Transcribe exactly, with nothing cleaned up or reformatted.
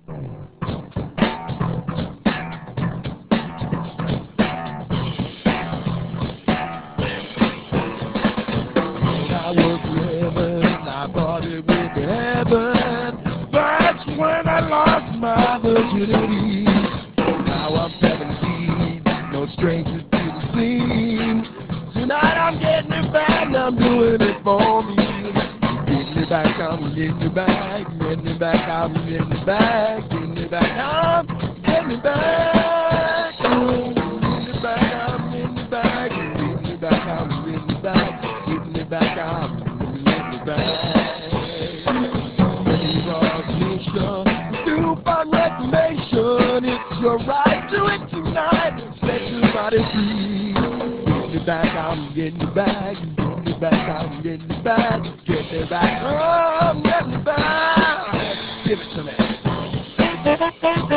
I was living, I thought it would be heaven. That's when I lost my virginity. Now I'm seventeen, no stranger to the scene. Tonight I'm getting it back, I'm doing it for me. Getting it back, I'm getting it back, getting it back, I'm getting it back, getting it back, I'm getting it back. Oh, getting it back, I'm getting it back, getting it back, I'm getting it back, getting it back, I'm getting it back. Do fun reclamation, it's your right, do it tonight, set your body free. Getting it back, I'm getting it back, getting it back, I'm getting it back, getting it back, oh, I'm getting it back. Give it to me.